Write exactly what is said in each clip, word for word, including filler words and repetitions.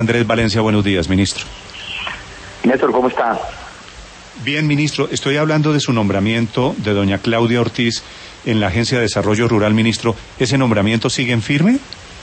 Andrés Valencia, buenos días, ministro. Néstor, ¿cómo está? Bien, ministro, estoy hablando de su nombramiento de doña Claudia Ortiz en la Agencia de Desarrollo Rural, ministro. ¿Ese nombramiento sigue en firme?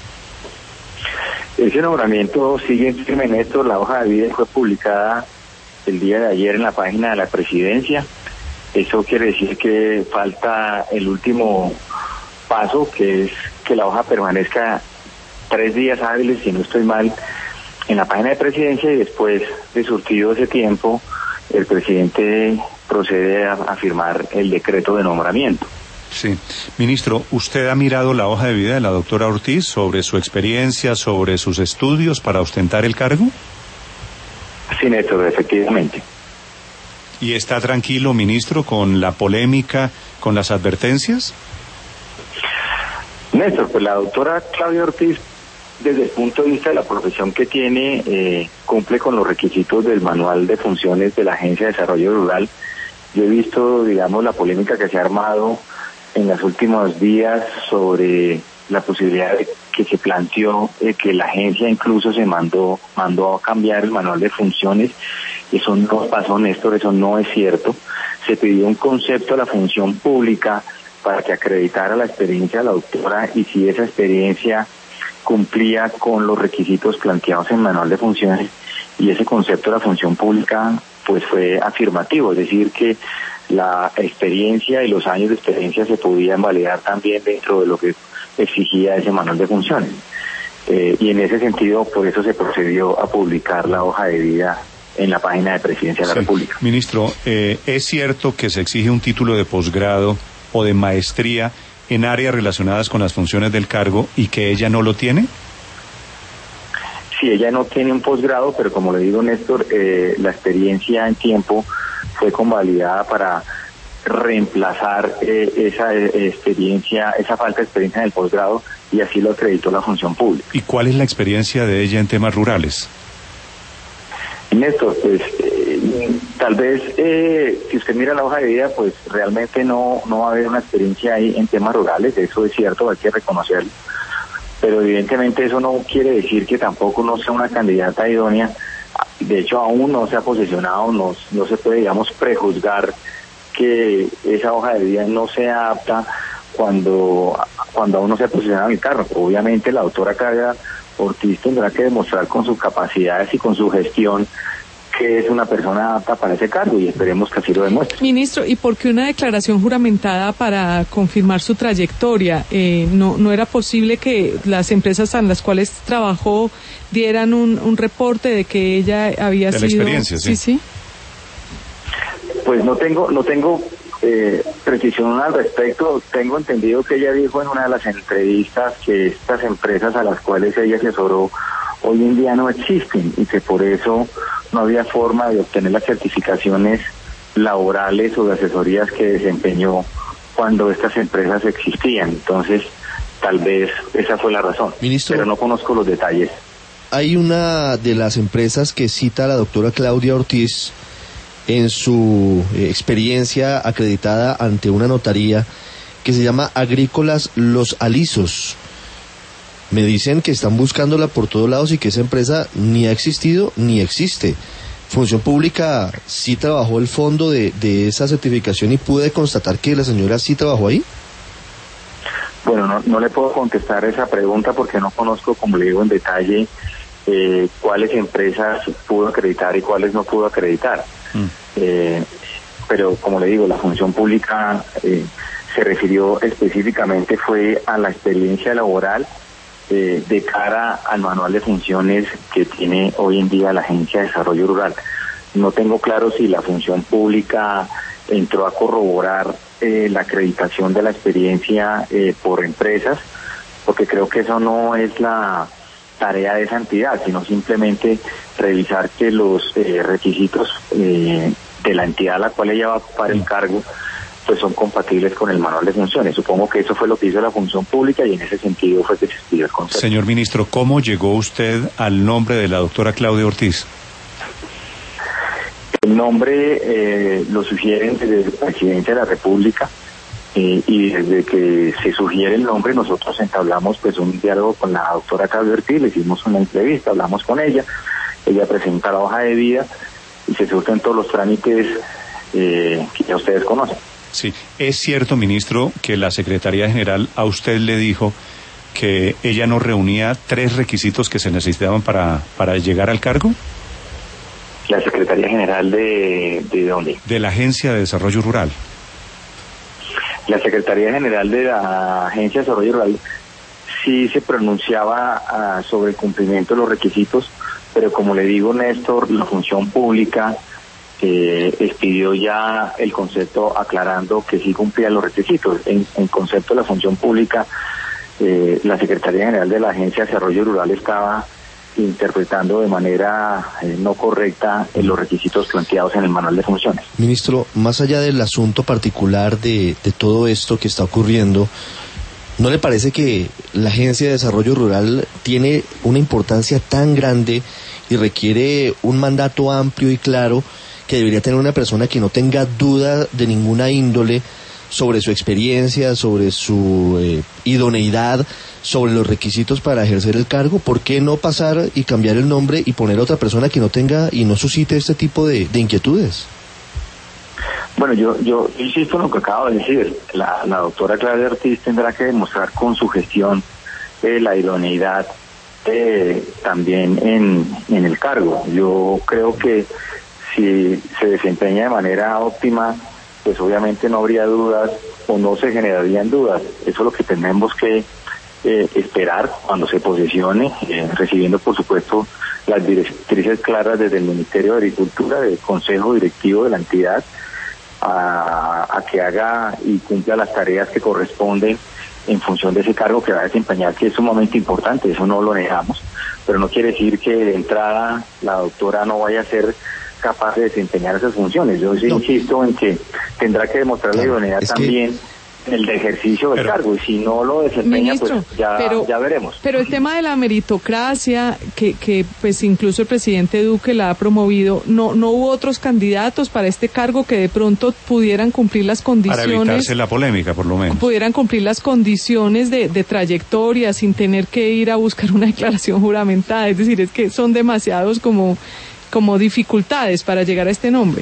Ese nombramiento sigue en firme, Néstor. La hoja de vida fue publicada el día de ayer en la página de la presidencia. Eso quiere decir que falta el último paso, que es que la hoja permanezca tres días hábiles, si no estoy mal, en la página de presidencia, y después de surtido ese tiempo, el presidente procede a, a firmar el decreto de nombramiento. Sí. Ministro, ¿usted ha mirado la hoja de vida de la doctora Ortiz sobre su experiencia, sobre sus estudios para ostentar el cargo? Sí, Néstor, efectivamente. ¿Y está tranquilo, ministro, con la polémica, con las advertencias? Néstor, pues la doctora Claudia Ortiz, desde el punto de vista de la profesión que tiene, eh, cumple con los requisitos del manual de funciones de la Agencia de Desarrollo Rural. Yo he visto, digamos, la polémica que se ha armado en los últimos días sobre la posibilidad de que se planteó eh, que la agencia incluso se mandó mandó a cambiar el manual de funciones. Eso no pasó, Néstor, eso no es cierto. Se pidió un concepto a la función pública para que acreditara la experiencia de la doctora, y si esa experiencia cumplía con los requisitos planteados en el manual de funciones, y ese concepto de la función pública pues fue afirmativo, es decir, que la experiencia y los años de experiencia se podían validar también dentro de lo que exigía ese manual de funciones. Eh, y en ese sentido, por eso se procedió a publicar la hoja de vida en la página de Presidencia de la Sí. República. Ministro, eh, ¿es cierto que se exige un título de posgrado o de maestría en áreas relacionadas con las funciones del cargo y que ella no lo tiene? Sí, ella no tiene un posgrado, pero como le digo, Néstor, eh, la experiencia en tiempo fue convalidada para reemplazar eh, esa eh, experiencia, esa falta de experiencia en el posgrado, y así lo acreditó la función pública. ¿Y cuál es la experiencia de ella en temas rurales? Néstor, pues eh, tal vez eh, si usted mira la hoja de vida, pues realmente no, no va a haber una experiencia ahí en temas rurales, eso es cierto, hay que reconocerlo, pero evidentemente eso no quiere decir que tampoco no sea una candidata idónea. De hecho, aún no se ha posicionado, no, no se puede, digamos, prejuzgar que esa hoja de vida no sea apta cuando, cuando aún no se ha posicionado en el cargo. Obviamente la doctora Claudia Ortiz tendrá que demostrar con sus capacidades y con su gestión que es una persona apta para ese cargo, y esperemos que así lo demuestre. Ministro, ¿y por qué una declaración juramentada para confirmar su trayectoria? Eh, no, ¿No era posible que las empresas en las cuales trabajó dieran un, un reporte de que ella había de sido... la experiencia, sí. Sí, sí. Pues no tengo, no tengo eh, precisión al respecto. Tengo entendido que ella dijo en una de las entrevistas que estas empresas a las cuales ella asesoró hoy en día no existen, y que por eso no había forma de obtener las certificaciones laborales o de asesorías que desempeñó cuando estas empresas existían. Entonces, tal vez esa fue la razón. Ministro, pero no conozco los detalles. Hay una de las empresas que cita a la doctora Claudia Ortiz en su eh, experiencia acreditada ante una notaría, que se llama Agrícolas Los Alisos. Me dicen que están buscándola por todos lados y que esa empresa ni ha existido ni existe. Función Pública sí trabajó el fondo de, de esa certificación, y pude constatar que la señora sí trabajó ahí. Bueno, no, no le puedo contestar esa pregunta porque no conozco, como le digo, en detalle eh, cuáles empresas pudo acreditar y cuáles no pudo acreditar. Mm. Eh, pero como le digo, la Función Pública eh, se refirió específicamente fue a la experiencia laboral Eh, de cara al manual de funciones que tiene hoy en día la Agencia de Desarrollo Rural. No tengo claro si la Función Pública entró a corroborar eh, la acreditación de la experiencia eh, por empresas, porque creo que eso no es la tarea de esa entidad, sino simplemente revisar que los eh, requisitos eh, de la entidad a la cual ella va a ocupar el cargo pues son compatibles con el manual de funciones. Supongo que eso fue lo que hizo la Función Pública, y en ese sentido fue que se expidió el concepto. Señor ministro, ¿cómo llegó usted al nombre de la doctora Claudia Ortiz? El nombre eh, lo sugieren desde la Presidencia de la República. Eh, y desde que se sugiere el nombre, nosotros entablamos pues un diálogo con la doctora Claudia Ortiz, le hicimos una entrevista, hablamos con ella, ella presenta la hoja de vida y se surten todos los trámites eh, que ya ustedes conocen. Sí, es cierto, ministro, que la Secretaría General a usted le dijo que ella no reunía tres requisitos que se necesitaban para, para llegar al cargo. ¿La Secretaría General de, de dónde? De la Agencia de Desarrollo Rural. La Secretaría General de la Agencia de Desarrollo Rural sí se pronunciaba uh, sobre el cumplimiento de los requisitos, pero como le digo, Néstor, la función pública eh, expidió ya el concepto aclarando que sí cumplía los requisitos. En, en concepto de la función pública, eh, la Secretaría General de la Agencia de Desarrollo Rural estaba interpretando de manera eh, no correcta eh, los requisitos planteados en el manual de funciones. Ministro, más allá del asunto particular de, de todo esto que está ocurriendo, ¿no le parece que la Agencia de Desarrollo Rural tiene una importancia tan grande y requiere un mandato amplio y claro que debería tener una persona que no tenga duda de ninguna índole sobre su experiencia, sobre su eh, idoneidad, sobre los requisitos para ejercer el cargo? ¿Por qué no pasar y cambiar el nombre y poner a otra persona que no tenga y no suscite este tipo de, de inquietudes? Bueno, yo, yo insisto en lo que acabo de decir. La, la doctora Claudia Ortiz tendrá que demostrar con su gestión eh, la idoneidad eh, también en, en el cargo. Yo creo que si se desempeña de manera óptima, pues obviamente no habría dudas o no se generarían dudas. Eso es lo que tenemos que eh, esperar cuando se posesione, eh, recibiendo por supuesto las directrices claras desde el Ministerio de Agricultura, del Consejo Directivo de la entidad, a, a que haga y cumpla las tareas que corresponden en función de ese cargo que va a desempeñar, que es sumamente importante, eso no lo negamos, pero no quiere decir que de entrada la doctora no vaya a ser capaz de desempeñar esas funciones. Yo sí no. insisto en que tendrá que demostrar claro, la idoneidad también que... en el ejercicio del pero, cargo, y si no lo desempeña, ministro, pues ya, pero, ya veremos. Pero el tema de la meritocracia, que, que pues incluso el presidente Duque la ha promovido, no no hubo otros candidatos para este cargo que de pronto pudieran cumplir las condiciones... Para evitarse la polémica, por lo menos. Pudieran cumplir las condiciones de, de trayectoria sin tener que ir a buscar una declaración juramentada. Es decir, es que son demasiados como... como dificultades para llegar a este nombre.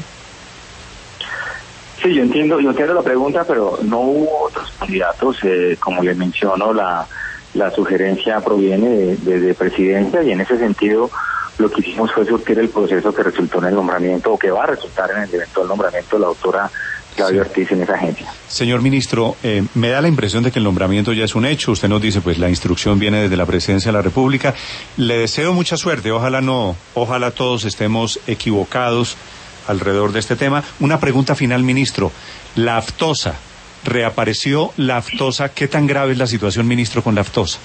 Sí, yo entiendo, yo entiendo la pregunta, pero no hubo otros candidatos, eh, como les menciono, la, la sugerencia proviene de, de, de presidencia, y en ese sentido lo que hicimos fue surtir el proceso que resultó en el nombramiento, o que va a resultar en el eventual nombramiento de la doctora Claudia sí. Ortiz en esa agencia. Señor ministro, eh, me da la impresión de que el nombramiento ya es un hecho. Usted nos dice, pues la instrucción viene desde la Presidencia de la República. Le deseo mucha suerte, ojalá no, ojalá todos estemos equivocados alrededor de este tema. Una pregunta final, ministro. La aftosa, reapareció la aftosa. ¿Qué tan grave es la situación, ministro, con la aftosa?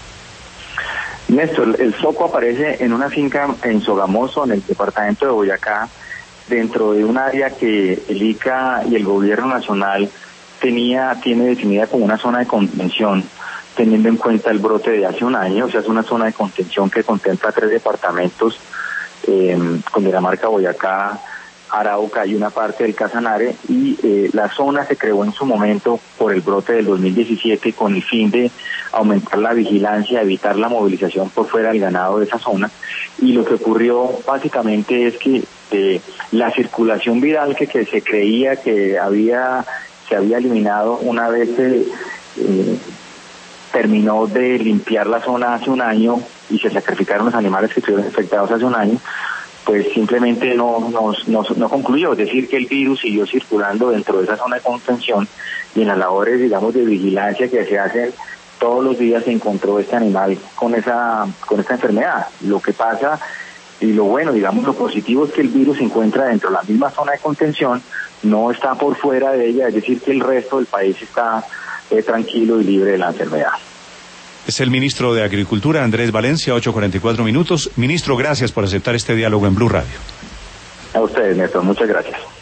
Néstor, el zoco aparece en una finca en Sogamoso, en el departamento de Boyacá, dentro de un área que el I C A y el gobierno nacional tenía, tiene definida como una zona de contención, teniendo en cuenta el brote de hace un año. O sea, es una zona de contención que contempla tres departamentos, eh, Cundinamarca, Boyacá, Arauca y una parte del Casanare, y eh, la zona se creó en su momento por el brote del dos mil diecisiete con el fin de aumentar la vigilancia, evitar la movilización por fuera del ganado de esa zona, y lo que ocurrió básicamente es que eh, la circulación viral que, que se creía que había se había eliminado una vez se eh, terminó de limpiar la zona hace un año y se sacrificaron los animales que estuvieron infectados hace un año, pues simplemente no, no, no, no concluyó. Es decir, que el virus siguió circulando dentro de esa zona de contención, y en las labores, digamos, de vigilancia que se hacen todos los días se encontró este animal con esa con esta enfermedad. Lo que pasa, y lo bueno, digamos, lo positivo es que el virus se encuentra dentro de la misma zona de contención, no está por fuera de ella, es decir, que el resto del país está eh, tranquilo y libre de la enfermedad. Es el ministro de Agricultura, Andrés Valencia, ocho cuarenta y cuatro minutos. Ministro, gracias por aceptar este diálogo en Blue Radio. A ustedes, Néstor, muchas gracias.